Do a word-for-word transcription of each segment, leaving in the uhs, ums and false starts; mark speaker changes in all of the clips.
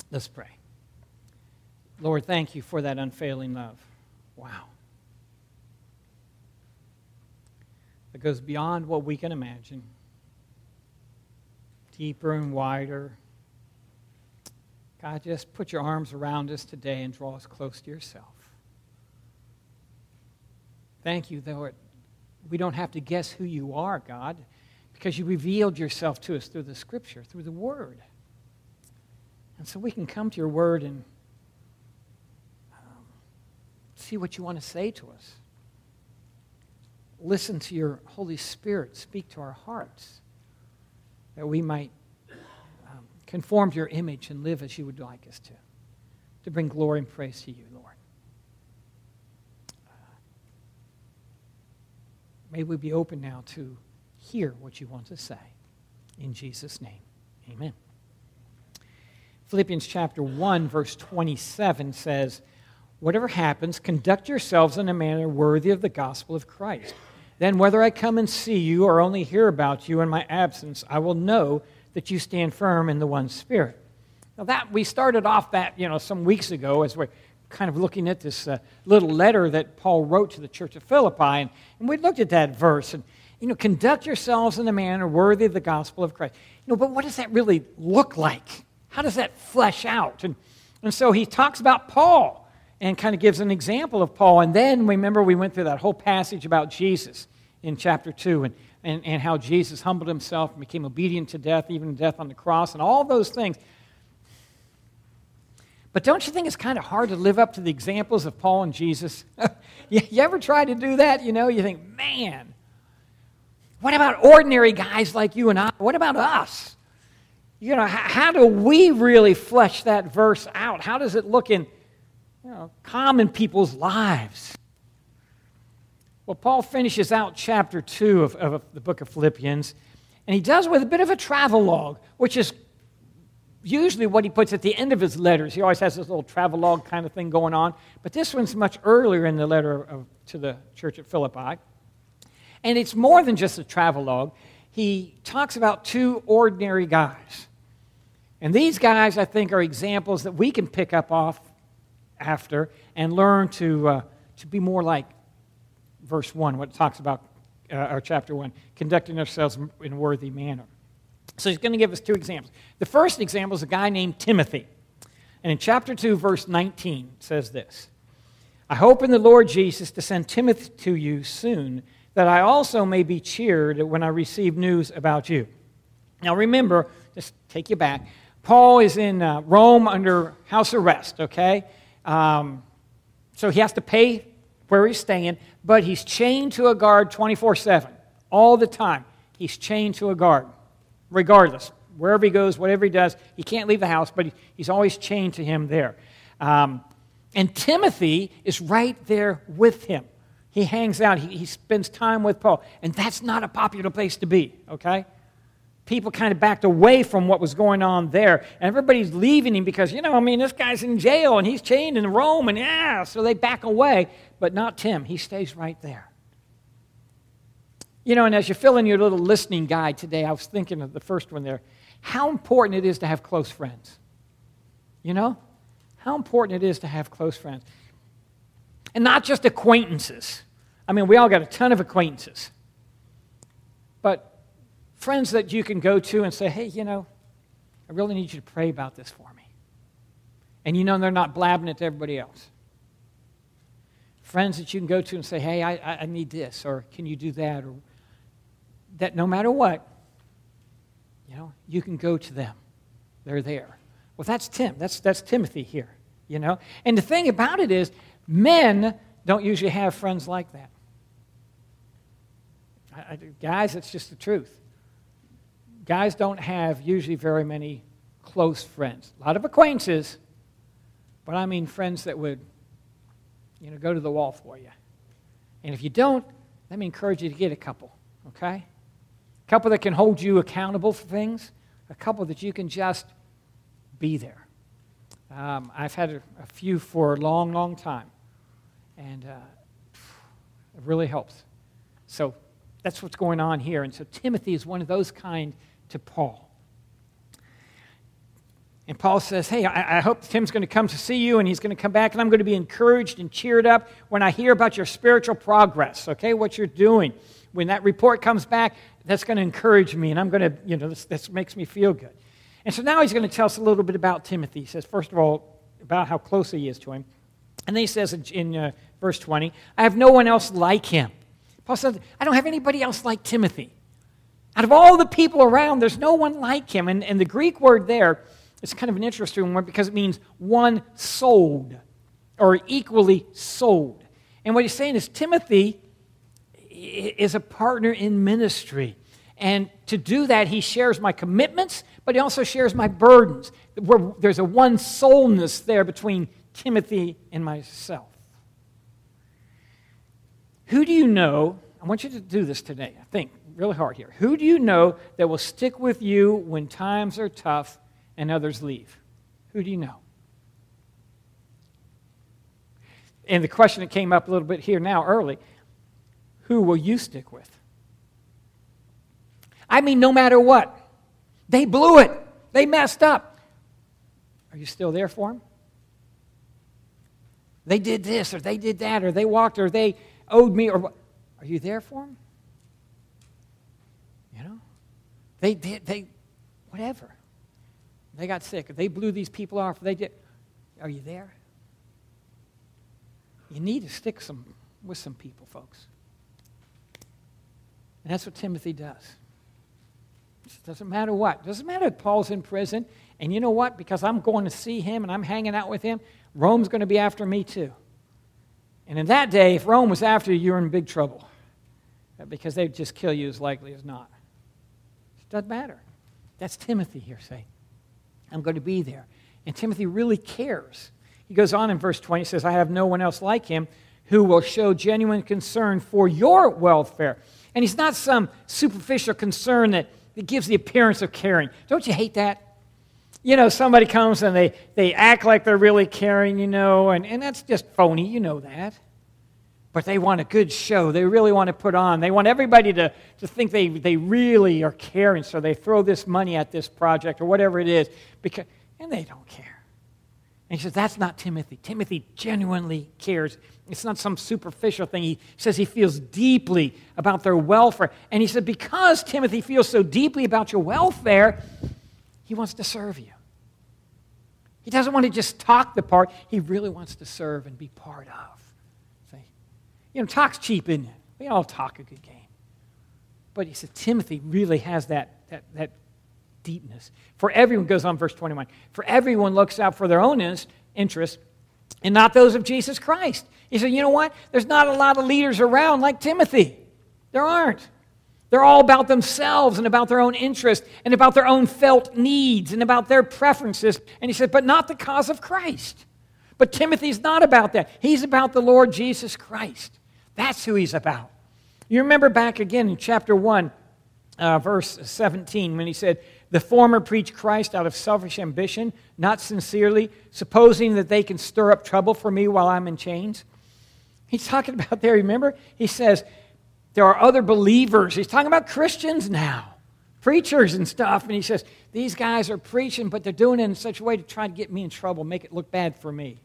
Speaker 1: Let's pray. Lord, thank you for that unfailing love. Wow. It goes beyond what we can imagine. Deeper and wider. God, just put your arms around us today and draw us close to yourself. Thank you, Lord. We don't have to guess who you are, God, because you revealed yourself to us through the Scripture, through the Word. And so we can come to your Word and um, see what you want to say to us. Listen to your Holy Spirit speak to our hearts, that we might um, conform to your image and live as you would like us to, to bring glory and praise to you, Lord. Uh, may we be open now to hear what you want to say. In Jesus' name, amen. Philippians chapter one, verse twenty-seven says, "Whatever happens, conduct yourselves in a manner worthy of the gospel of Christ. Then whether I come and see you or only hear about you in my absence, I will know that you stand firm in the one Spirit." Now that, we started off that, you know, some weeks ago as we're kind of looking at this uh, little letter that Paul wrote to the church of Philippi, and, and we looked at that verse, and, you know, conduct yourselves in a manner worthy of the gospel of Christ. You know, but what does that really look like? How does that flesh out? And, and so he talks about Paul and kind of gives an example of Paul. And then, remember, we went through that whole passage about Jesus in chapter two and, and, and how Jesus humbled himself and became obedient to death, even death on the cross, and all those things. But don't you think it's kind of hard to live up to the examples of Paul and Jesus? you, you ever try to do that? You know, you think, man, what about ordinary guys like you and I? What about us? You know, how, how do we really flesh that verse out? How does it look in, you know, common people's lives? Well, Paul finishes out chapter two of, of the book of Philippians, and he does with a bit of a travelogue, which is usually what he puts at the end of his letters. He always has this little travelogue kind of thing going on, but this one's much earlier in the letter of, to the church at Philippi. And it's more than just a travelogue. He talks about two ordinary guys. And these guys, I think, are examples that we can pick up off after and learn to, uh, to be more like verse one, what it talks about, uh, or chapter one, conducting ourselves in a worthy manner. So he's going to give us two examples. The first example is a guy named Timothy. And in chapter two, verse nineteen, it says this, "I hope in the Lord Jesus to send Timothy to you soon, that I also may be cheered when I receive news about you." Now remember, just take you back, Paul is in uh, Rome under house arrest, okay? Um, so he has to pay where he's staying, but he's chained to a guard twenty-four seven, all the time. He's chained to a guard, regardless. Wherever he goes, whatever he does, he can't leave the house, but he, he's always chained to him there. Um, and Timothy is right there with him. He hangs out. He, he spends time with Paul. And that's not a popular place to be, okay? People kind of backed away from what was going on there. And everybody's leaving him because, you know, I mean, this guy's in jail and he's chained in Rome. And yeah, so they back away. But not Tim. He stays right there. You know, and as you fill in your little listening guide today, I was thinking of the first one there, how important it is to have close friends. You know? How important it is to have close friends. And not just acquaintances. I mean, we all got a ton of acquaintances. But friends that you can go to and say, hey, you know, I really need you to pray about this for me. And you know they're not blabbing it to everybody else. Friends that you can go to and say, hey, I, I need this, or can you do that? Or that no matter what, you know, you can go to them. They're there. Well, that's Tim. That's, that's Timothy here, you know. And the thing about it is, men don't usually have friends like that. I, I, guys, it's just the truth. Guys don't have usually very many close friends. A lot of acquaintances, but I mean friends that would, you know, go to the wall for you. And if you don't, let me encourage you to get a couple, okay? A couple that can hold you accountable for things. A couple that you can just be there. Um, I've had a, a few for a long, long time. And uh, it really helps. So that's what's going on here. And so Timothy is one of those kind to Paul. And Paul says, hey, I, I hope Tim's going to come to see you, and he's going to come back, and I'm going to be encouraged and cheered up when I hear about your spiritual progress, okay, what you're doing. When that report comes back, that's going to encourage me, and I'm going to, you know, this, this makes me feel good. And so now he's going to tell us a little bit about Timothy. He says, first of all, about how close he is to him. And then he says in, in uh, verse twenty, I have no one else like him. Paul says, I don't have anybody else like Timothy. Out of all the people around, there's no one like him. And, and the Greek word there, it's kind of an interesting one because it means one souled or equally souled. And what he's saying is Timothy is a partner in ministry. And to do that, he shares my commitments, but he also shares my burdens. Where there's a one-soulness there between Timothy and myself. Who do you know, I want you to do this today, I think, really hard here. Who do you know that will stick with you when times are tough and others leave? Who do you know? And the question that came up a little bit here now early, who will you stick with? I mean, no matter what. They blew it. They messed up. Are you still there for them? They did this, or they did that, or they walked, or they owed me, or what? Are you there for them? You know? They did, they, whatever. They got sick, or they blew these people off, or they did. Are you there? You need to stick some with some people, folks. And that's what Timothy does. It doesn't matter what. It doesn't matter if Paul's in prison. And you know what? Because I'm going to see him and I'm hanging out with him, Rome's going to be after me too. And in that day, if Rome was after you, you're in big trouble. Because they'd just kill you as likely as not. It doesn't matter. That's Timothy here saying, I'm going to be there. And Timothy really cares. He goes on in verse twenty, he says, I have no one else like him who will show genuine concern for your welfare. And he's not some superficial concern that, that gives the appearance of caring. Don't you hate that? You know, somebody comes and they, they act like they're really caring, you know, and, and that's just phony, you know that. But they want a good show. They really want to put on. They want everybody to, to think they, they really are caring, so they throw this money at this project or whatever it is, because, and they don't care. And he says, that's not Timothy. Timothy genuinely cares. It's not some superficial thing. He says he feels deeply about their welfare. And he said, because Timothy feels so deeply about your welfare, he wants to serve you. He doesn't want to just talk the part. He really wants to serve and be part of. See? You know, talk's cheap, isn't it? We all talk a good game. But he said, Timothy really has that, that, that deepness. For everyone, goes on verse twenty-one, for everyone looks out for their own interest and not those of Jesus Christ. He said, you know what? There's not a lot of leaders around like Timothy. There aren't. They're all about themselves and about their own interest and about their own felt needs and about their preferences. And he said, but not the cause of Christ. But Timothy's not about that. He's about the Lord Jesus Christ. That's who he's about. You remember back again in chapter one, uh, verse seventeen, when he said, the former preach Christ out of selfish ambition, not sincerely, supposing that they can stir up trouble for me while I'm in chains. He's talking about there, remember? He says, there are other believers. He's talking about Christians now, preachers and stuff. And he says, these guys are preaching, but they're doing it in such a way to try to get me in trouble, make it look bad for me.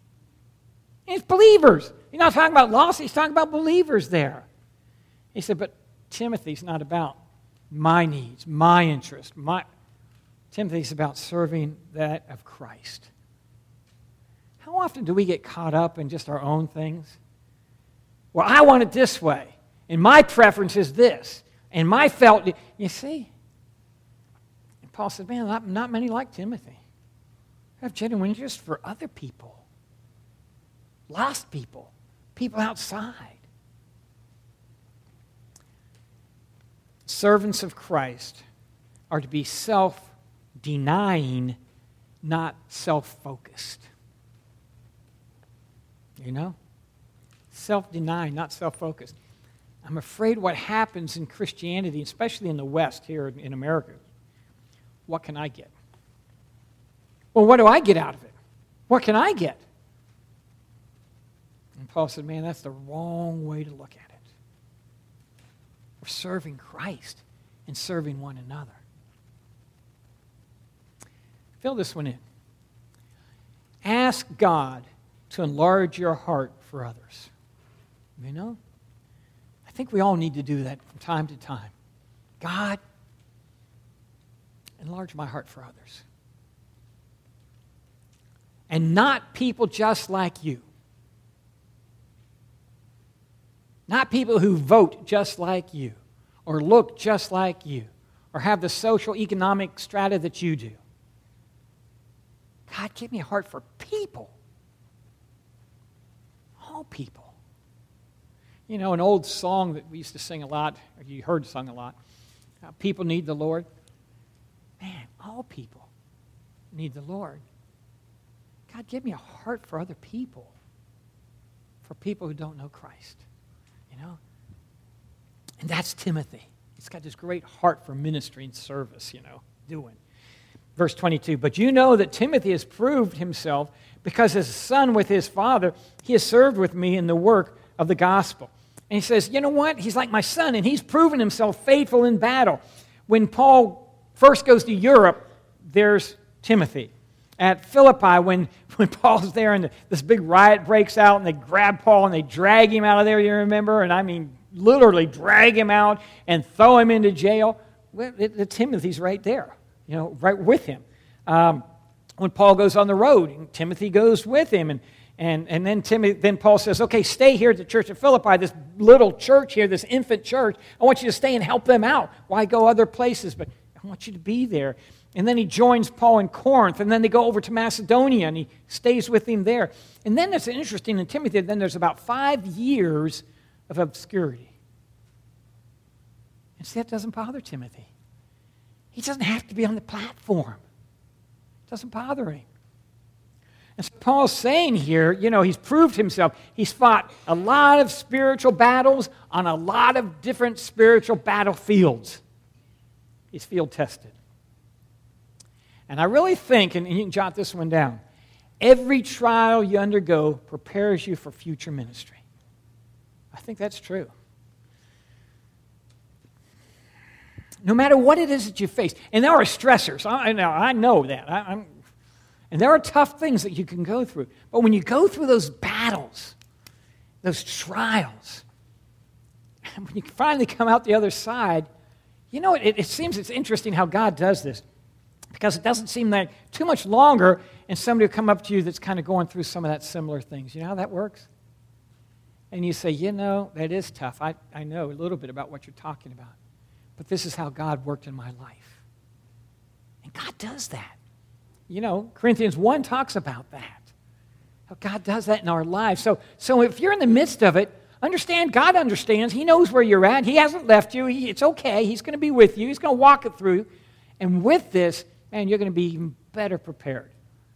Speaker 1: And it's believers. He's not talking about lost. He's talking about believers there. He said, but Timothy's not about my needs, my interest. My Timothy's about serving that of Christ. How often do we get caught up in just our own things? Well, I want it this way. And my preference is this. And my felt, you see? And Paul said, man, not, not many like Timothy. I have genuine interest for other people. Lost people. People outside. Servants of Christ are to be self-denying, not self-focused. You know? Self-denying, not self-focused. I'm afraid what happens in Christianity, especially in the West, here in America, what can I get? Well, what do I get out of it? What can I get? And Paul said, man, that's the wrong way to look at it. We're serving Christ and serving one another. Fill this one in. Ask God to enlarge your heart for others. You know? I think we all need to do that from time to time. God, enlarge my heart for others. And not people just like you. Not people who vote just like you, or look just like you, or have the social economic strata that you do. God, give me a heart for people. All people. You know, an old song that we used to sing a lot, or you heard sung a lot, uh, people need the Lord. Man, all people need the Lord. God, give me a heart for other people, for people who don't know Christ, you know? And that's Timothy. He's got this great heart for ministry and service, you know, doing. Verse twenty-two, but you know that Timothy has proved himself because as a son with his father, he has served with me in the work of the gospel. And he says, you know what? He's like my son, and he's proven himself faithful in battle. When Paul first goes to Europe, there's Timothy. At Philippi, when, when Paul's there and this big riot breaks out and they grab Paul and they drag him out of there, you remember? And I mean, literally drag him out and throw him into jail. Well, it, it, Timothy's right there, you know, right with him. Um, when Paul goes on the road, and Timothy goes with him. And, and, and then, Timothy, then Paul says, okay, stay here at the church at Philippi, this little church here, this infant church. I want you to stay and help them out. Why go other places? But I want you to be there. And then he joins Paul in Corinth, and then they go over to Macedonia, and he stays with him there. And then it's interesting in Timothy, then there's about five years of obscurity. And see, that doesn't bother Timothy. He doesn't have to be on the platform. It doesn't bother him. And so Paul's saying here, you know, he's proved himself. He's fought a lot of spiritual battles on a lot of different spiritual battlefields. He's field tested. And I really think, and you can jot this one down, every trial you undergo prepares you for future ministry. I think that's true. No matter what it is that you face, and there are stressors. I know, I know that. I, I'm, and there are tough things that you can go through. But when you go through those battles, those trials, and when you finally come out the other side, you know, it, it seems it's interesting how God does this. Because it doesn't seem like too much longer, and somebody will come up to you that's kind of going through some of that similar things. You know how that works? And you say, you know, that is tough. I, I know a little bit about what you're talking about. But this is how God worked in my life. And God does that. You know, Corinthians one talks about that. How God does that in our lives. So, so if you're in the midst of it, understand God understands. He knows where you're at. He hasn't left you. He, it's okay. He's going to be with you. He's going to walk it through. And with this, man, you're going to be even better prepared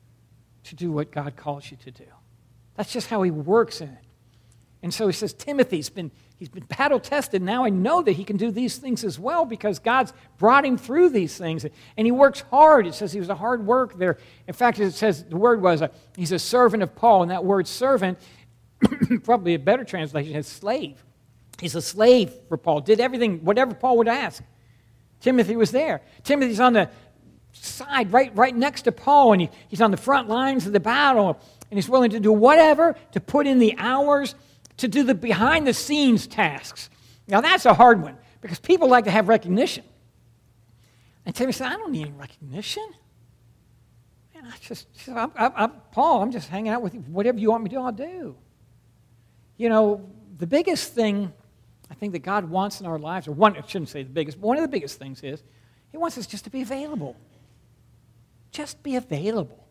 Speaker 1: to do what God calls you to do. That's just how he works in it. And so he says, Timothy's been, he's been battle tested. Now I know that he can do these things as well because God's brought him through these things. And he works hard. It says he was a hard work there. In fact, it says the word was, a, he's a servant of Paul. And that word servant, probably a better translation, is slave. He's a slave for Paul. Did everything, whatever Paul would ask. Timothy was there. Timothy's on the side, right, right next to Paul, and he, he's on the front lines of the battle, and he's willing to do whatever to put in the hours to do the behind-the-scenes tasks. Now, that's a hard one, because people like to have recognition. And Timothy said, I don't need any recognition. Man, I just, I'm, I'm, I'm, Paul, I'm just hanging out with you. Whatever you want me to do, I'll do. You know, the biggest thing I think that God wants in our lives, or one, I shouldn't say the biggest, but one of the biggest things is he wants us just to be available. Just be available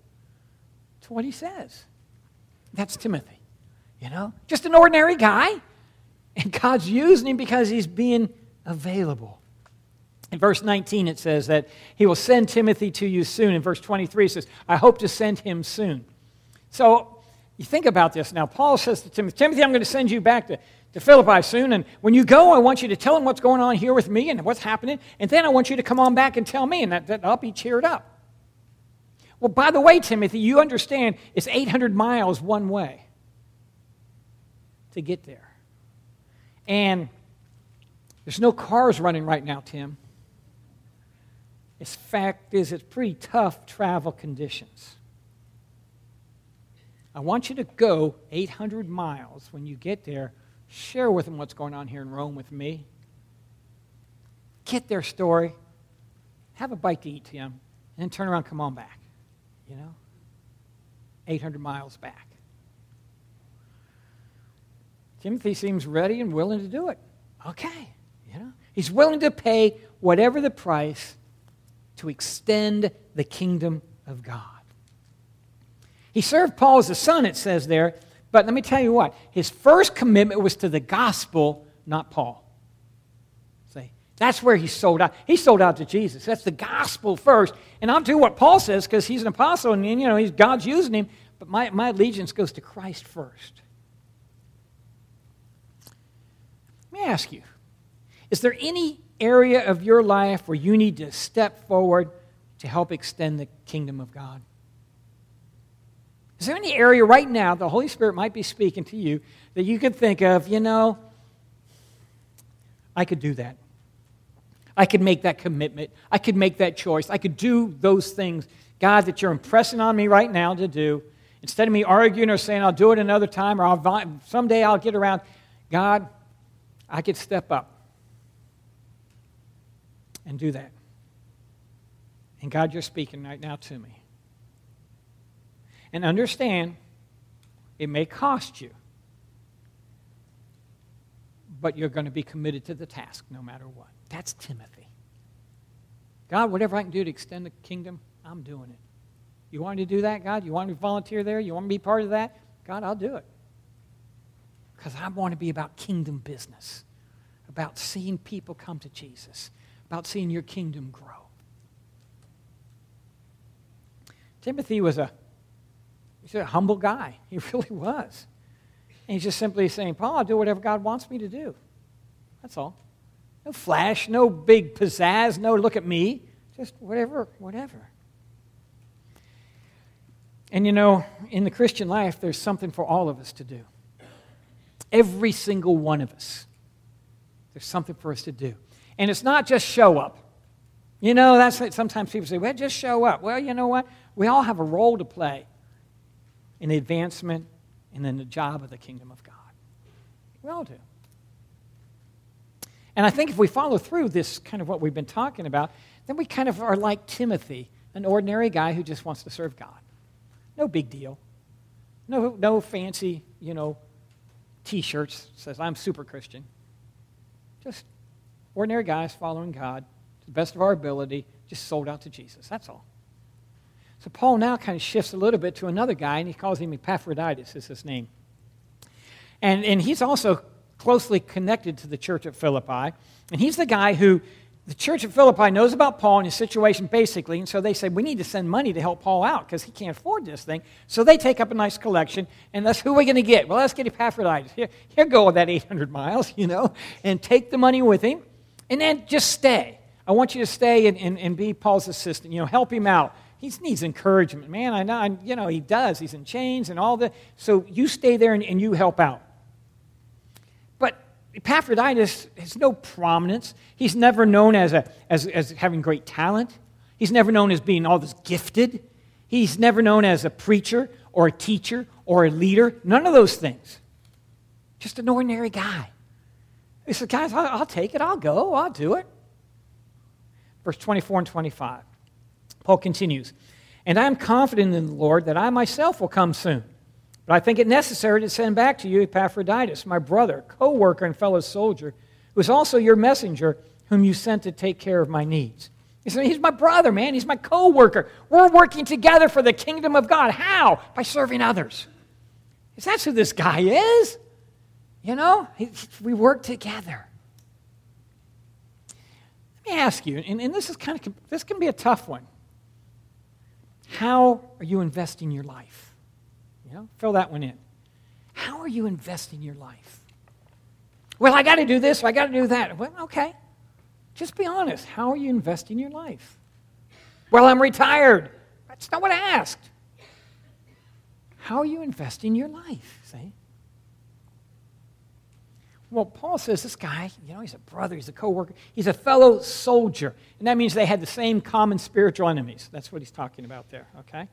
Speaker 1: to what he says. That's Timothy, you know? Just an ordinary guy, and God's using him because he's being available. In verse nineteen, it says that he will send Timothy to you soon. In verse twenty-three, it says, I hope to send him soon. So you think about this now. Paul says to Timothy, Timothy, I'm going to send you back to, to Philippi soon, and when you go, I want you to tell him what's going on here with me and what's happening, and then I want you to come on back and tell me, and that, that I'll be cheered up. Well, by the way, Timothy, you understand it's eight hundred miles one way to get there. And there's no cars running right now, Tim. In fact is, it's pretty tough travel conditions. I want you to go eight hundred miles. When you get there, share with them what's going on here in Rome with me. Get their story. Have a bite to eat to them. And then turn around and come on back. You know? eight hundred miles back. Timothy seems ready and willing to do it. Okay. You know? He's willing to pay whatever the price to extend the kingdom of God. He served Paul as a son, it says there, but let me tell you what, his first commitment was to the gospel, not Paul. See, that's where he sold out. He sold out to Jesus. That's the gospel first, and I'll do what Paul says because he's an apostle, and you know he's God's using him, but my, my allegiance goes to Christ first. Let me ask you, is there any area of your life where you need to step forward to help extend the kingdom of God? Is there any area right now the Holy Spirit might be speaking to you that you could think of, you know, I could do that. I could make that commitment. I could make that choice. I could do those things, God, that you're impressing on me right now to do. Instead of me arguing or saying I'll do it another time or I'll, someday I'll get around, God, I could step up and do that. And God, you're speaking right now to me. And understand, it may cost you, but you're going to be committed to the task no matter what. That's Timothy. God, whatever I can do to extend the kingdom, I'm doing it. You want me to do that, God? You want me to volunteer there? You want me to be part of that? God, I'll do it. Because I want to be about kingdom business, about seeing people come to Jesus, about seeing your kingdom grow. Timothy was a He's a humble guy. He really was. And he's just simply saying, Paul, I'll do whatever God wants me to do. That's all. No flash, no big pizzazz, no look at me. Just whatever, whatever. And you know, in the Christian life, there's something for all of us to do. Every single one of us. There's something for us to do. And it's not just show up. You know, that's what sometimes people say, well, just show up. Well, you know what? We all have a role to play in the advancement and in the job of the kingdom of God. We all do. And I think if we follow through this kind of what we've been talking about, then we kind of are like Timothy, an ordinary guy who just wants to serve God. No big deal. No, no fancy, you know, T-shirts says, I'm super Christian. Just ordinary guys following God to the best of our ability, just sold out to Jesus. That's all. So Paul now kind of shifts a little bit to another guy, and he calls him Epaphroditus, is his name. And, and he's also closely connected to the church at Philippi. And he's the guy who, the church at Philippi knows about Paul and his situation basically, and so they say, we need to send money to help Paul out because he can't afford this thing. So they take up a nice collection, and that's who are we going to get? Well, let's get Epaphroditus. Here, here go with that eight hundred miles, you know, and take the money with him, and then just stay. I want you to stay and, and, and be Paul's assistant, you know, help him out. He needs encouragement. Man, I know, I, you know, he does. He's in chains and all that. So you stay there and, and you help out. But Epaphroditus has no prominence. He's never known as, a, as, as having great talent. He's never known as being all this gifted. He's never known as a preacher or a teacher or a leader. None of those things. Just an ordinary guy. He said, guys, I'll, I'll take it. I'll go. I'll do it. Verse twenty-four and twenty-five. Paul continues, and I am confident in the Lord that I myself will come soon. But I think it necessary to send back to you Epaphroditus, my brother, co-worker and fellow soldier, who is also your messenger, whom you sent to take care of my needs. He said, he's my brother, man. He's my co-worker. We're working together for the kingdom of God. How? By serving others. Because that's who this guy is. You know, we work together. Let me ask you, and, and this is kind of, this can be a tough one. How are you investing your life? You know, fill that one in. How are you investing your life? Well, I got to do this, or I got to do that. Well, okay. Just be honest. How are you investing your life? Well, I'm retired. That's not what I asked. How are you investing your life? See? Well, Paul says this guy, you know, he's a brother, he's a co-worker, he's a fellow soldier. And that means they had the same common spiritual enemies. That's what he's talking about there, okay?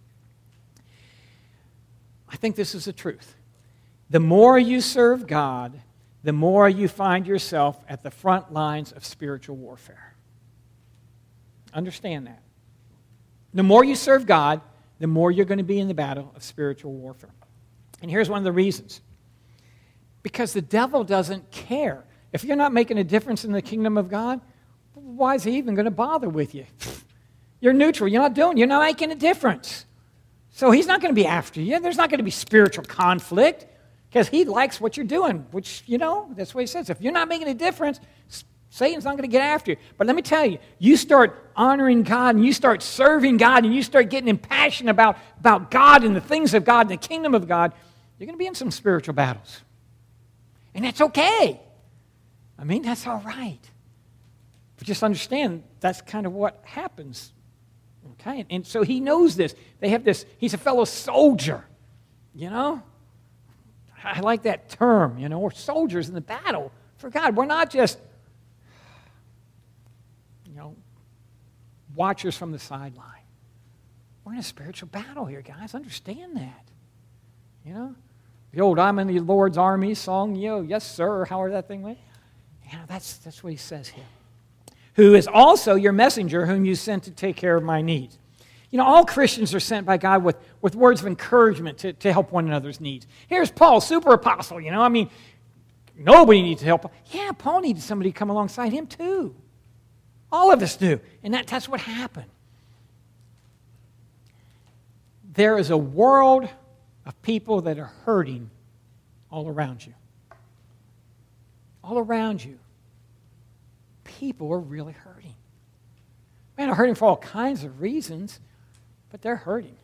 Speaker 1: I think this is the truth. The more you serve God, the more you find yourself at the front lines of spiritual warfare. Understand that. The more you serve God, the more you're going to be in the battle of spiritual warfare. And here's one of the reasons. Because the devil doesn't care. If you're not making a difference in the kingdom of God, why is he even going to bother with you? You're neutral. You're not doing, you're not making a difference. So he's not going to be after you. There's not going to be spiritual conflict because he likes what you're doing, which, you know, that's what he says. If you're not making a difference, Satan's not going to get after you. But let me tell you, you start honoring God and you start serving God and you start getting impassioned about, about God and the things of God and the kingdom of God, you're going to be in some spiritual battles. And that's okay. I mean, that's all right. But just understand that's kind of what happens. Okay? And, and so he knows this. They have this, he's a fellow soldier. You know? I like that term, you know. We're soldiers in the battle for God. We're not just, you know, watchers from the sideline. We're in a spiritual battle here, guys. Understand that. You know? The old I'm in the Lord's army song, you know, yes, sir, however that thing went. You know, that's, that's what he says here. Who is also your messenger whom you sent to take care of my needs. You know, all Christians are sent by God with, with words of encouragement to, to help one another's needs. Here's Paul, super apostle, you know. I mean, nobody needs help. Yeah, Paul needed somebody to come alongside him too. All of us do. And that, that's what happened. There is a world of people that are hurting all around you. All around you. People are really hurting. Man, they're hurting for all kinds of reasons, but they're hurting.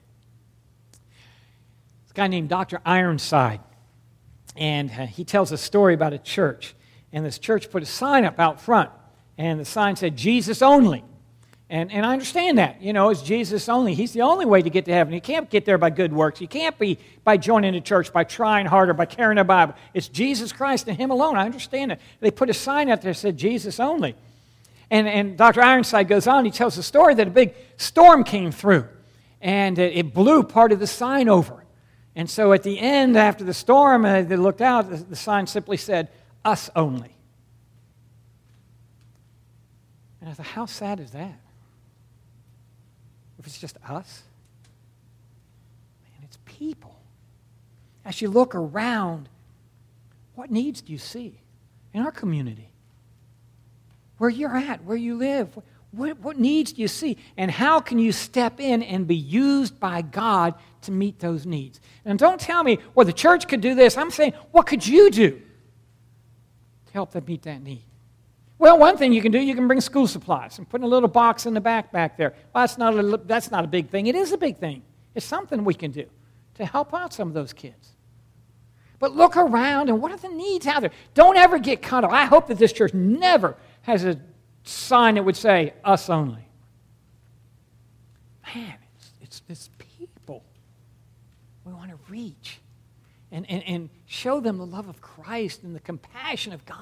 Speaker 1: This guy named Doctor Ironside, and uh, he tells a story about a church. And this church put a sign up out front, and the sign said, Jesus only. And, and I understand that. You know, it's Jesus only. He's the only way to get to heaven. You can't get there by good works. You can't be by joining a church, by trying harder, by carrying a Bible. It's Jesus Christ and Him alone. I understand it. They put a sign out there that said Jesus only. And, and Doctor Ironside goes on. He tells the story that a big storm came through, and it, it blew part of the sign over. And so at the end, after the storm, uh, they looked out, the, the sign simply said, us only. And I thought, how sad is that? If it's just us? Man, it's people. As you look around, what needs do you see in our community? Where you're at, where you live, what, what needs do you see? And how can you step in and be used by God to meet those needs? And don't tell me, well, the church could do this. I'm saying, what could you do to help them meet that need? Well, one thing you can do, you can bring school supplies and put in a little box in the back back there. Well, that's not a, that's not a big thing. It is a big thing. It's something we can do to help out some of those kids. But look around, and what are the needs out there? Don't ever get caught up. I hope that this church never has a sign that would say, us only. Man, it's, it's, it's people we want to reach and, and, and show them the love of Christ and the compassion of God.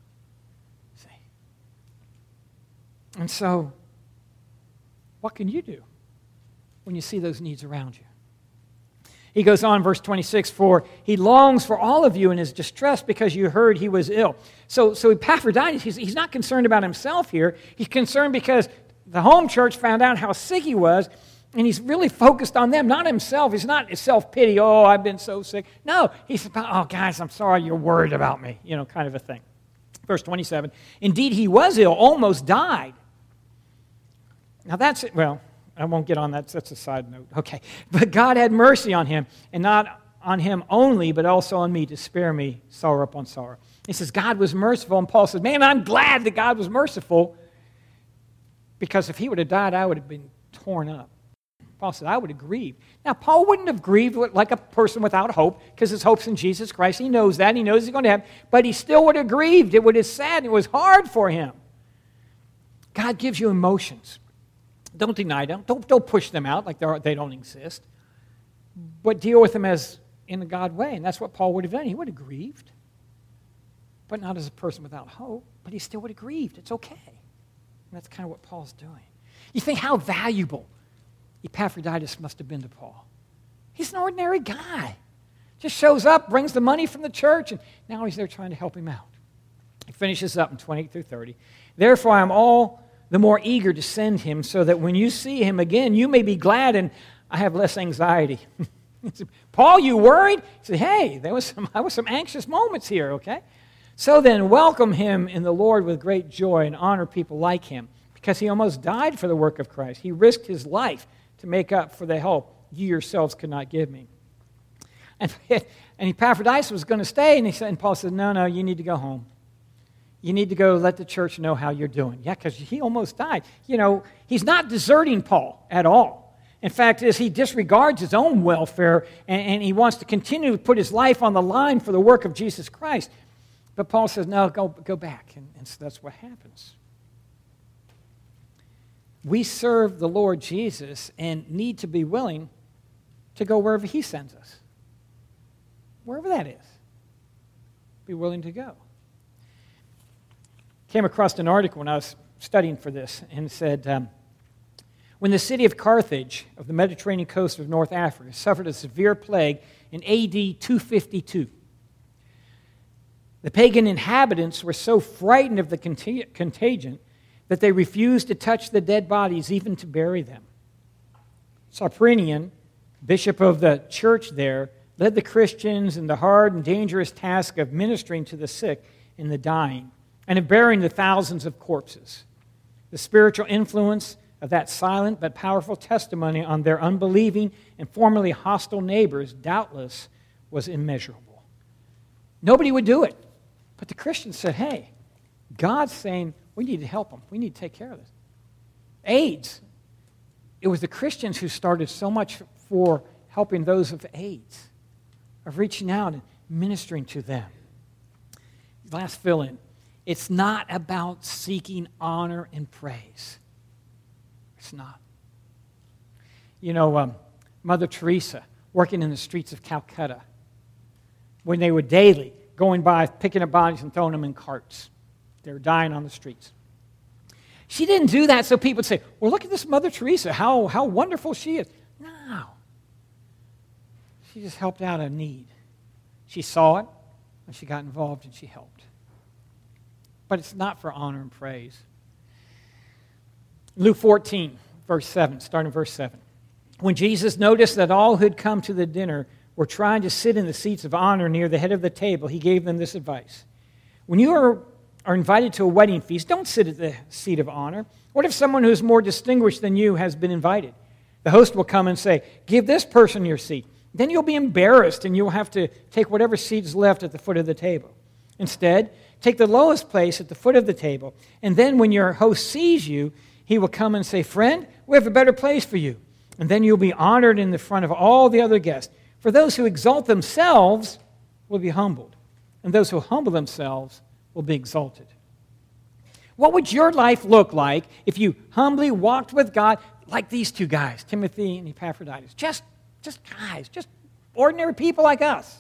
Speaker 1: And so, what can you do when you see those needs around you? He goes on, verse twenty-six, for he longs for all of you and is distressed because you heard he was ill. So, so Epaphroditus, he's, he's not concerned about himself here. He's concerned because the home church found out how sick he was, and he's really focused on them, not himself. He's not self-pity, oh, I've been so sick. No, he's about, oh, guys, I'm sorry you're worried about me, you know, kind of a thing. Verse twenty-seven, indeed he was ill, almost died. Now that's it. Well, I won't get on that. That's a side note. Okay. But God had mercy on him, and not on him only, but also on me to spare me sorrow upon sorrow. He says God was merciful, and Paul says, man, I'm glad that God was merciful, because if he would have died, I would have been torn up. Paul said, I would have grieved. Now, Paul wouldn't have grieved like a person without hope, because his hope's in Jesus Christ. He knows that. He knows he's going to have, but he still would have grieved. It would have sad. It was hard for him. God gives you emotions. Don't deny them. Don't, don't push them out like they don't exist. But deal with them as in the God way. And that's what Paul would have done. He would have grieved. but not as a person without hope, but he still would have grieved. It's okay. And that's kind of what Paul's doing. You think how valuable Epaphroditus must have been to Paul. He's an ordinary guy. Just shows up, brings the money from the church, and now he's there trying to help him out. He finishes up in twenty-eight through thirty. Therefore, I am all the more eager to send him, so that when you see him again, you may be glad and I have less anxiety. Paul, you worried? He said, hey, there was some, there was some anxious moments here, okay? So then, welcome him in the Lord with great joy and honor people like him, because he almost died for the work of Christ. He risked his life to make up for the help you yourselves could not give me. And, and Epaphroditus was going to stay, and, he said, and Paul said, no, no, you need to go home. You need to go let the church know how you're doing. Yeah, because he almost died. You know, he's not deserting Paul at all. In fact, as he disregards his own welfare, and, and he wants to continue to put his life on the line for the work of Jesus Christ. But Paul says, no, go, go back. And, and so that's what happens. We serve the Lord Jesus and need to be willing to go wherever he sends us. Wherever that is. Be willing to go. Came across an article when I was studying for this, and it said, um, when the city of Carthage of the Mediterranean coast of North Africa suffered a severe plague in A D two fifty-two, the pagan inhabitants were so frightened of the contag- contagion that they refused to touch the dead bodies, even to bury them. Cyprian, bishop of the church there, led the Christians in the hard and dangerous task of ministering to the sick and the dying, and of burying the thousands of corpses. The spiritual influence of that silent but powerful testimony on their unbelieving and formerly hostile neighbors doubtless was immeasurable. Nobody would do it. But the Christians said, hey, God's saying we need to help them. We need to take care of this. AIDS. It was the Christians who started so much for helping those with AIDS, of reaching out and ministering to them. Last fill-in. It's not about seeking honor and praise. It's not. You know, um, Mother Teresa, working in the streets of Calcutta, when they were daily going by, picking up bodies and throwing them in carts. They were dying on the streets. She didn't do that so people would say, well, look at this Mother Teresa, how, how wonderful she is. No. She just helped out a need. She saw it, and she got involved, and she helped. But it's not for honor and praise. Luke fourteen, verse seven, starting verse seven. When Jesus noticed that all who had come to the dinner were trying to sit in the seats of honor near the head of the table, he gave them this advice. When you are, are invited to a wedding feast, don't sit at the seat of honor. What if someone who is more distinguished than you has been invited? The host will come and say, give this person your seat. Then you'll be embarrassed and you'll have to take whatever seat is left at the foot of the table. Instead, take the lowest place at the foot of the table, and then when your host sees you, he will come and say, friend, we have a better place for you. And then you'll be honored in the front of all the other guests. For those who exalt themselves will be humbled, and those who humble themselves will be exalted. What would your life look like if you humbly walked with God like these two guys, Timothy and Epaphroditus? Just, just guys, just ordinary people like us.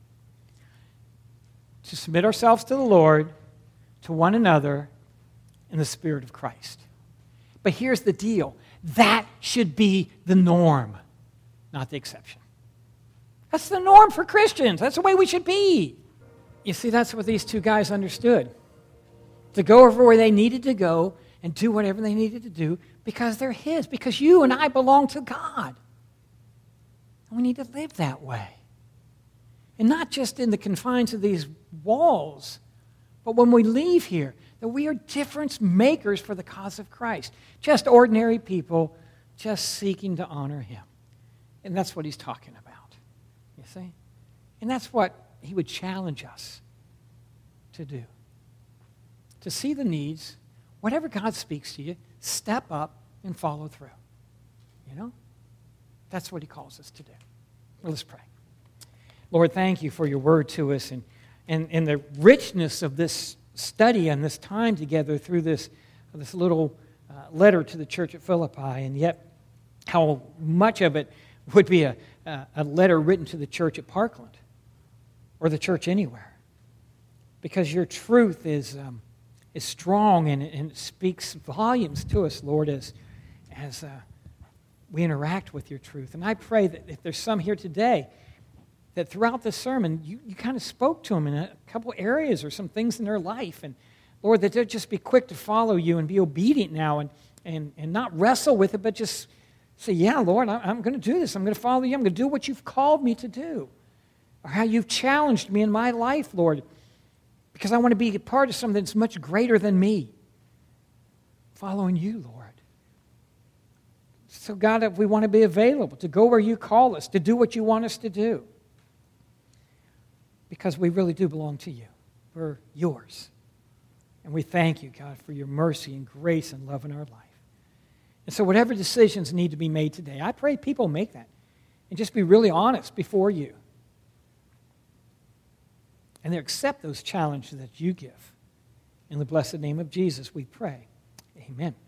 Speaker 1: To submit ourselves to the Lord, to one another, in the Spirit of Christ. But here's the deal. That should be the norm, not the exception. That's the norm for Christians. That's the way we should be. You see, that's what these two guys understood. To go over where they needed to go and do whatever they needed to do because they're His, because you and I belong to God. And we need to live that way. And not just in the confines of these walls, but when we leave here, that we are difference makers for the cause of Christ. Just ordinary people, just seeking to honor Him. And that's what he's talking about, you see? And that's what he would challenge us to do. To see the needs, whatever God speaks to you, step up and follow through. You know? That's what he calls us to do. Well, let's pray. Lord, thank you for your word to us and, and, and the richness of this study and this time together through this, this little uh, letter to the church at Philippi, and yet how much of it would be a, a letter written to the church at Parkland or the church anywhere. because your truth is, um, is strong and, and it speaks volumes to us, Lord, as, as uh, we interact with your truth. And I pray that if there's some here today, that throughout this sermon, you, you kind of spoke to them in a couple areas or some things in their life. And Lord, that they'll just be quick to follow you and be obedient now and, and, and not wrestle with it, but just say, yeah, Lord, I, I'm going to do this. I'm going to follow you. I'm going to do what you've called me to do. Or how you've challenged me in my life, Lord, because I want to be a part of something that's much greater than me. Following you, Lord. So God, we want to be available to go where you call us, to do what you want us to do. Because we really do belong to you. We're yours. And we thank you, God, for your mercy and grace and love in our life. And so whatever decisions need to be made today, I pray people make that. And just be really honest before you. And they accept those challenges that you give. In the blessed name of Jesus, we pray. Amen.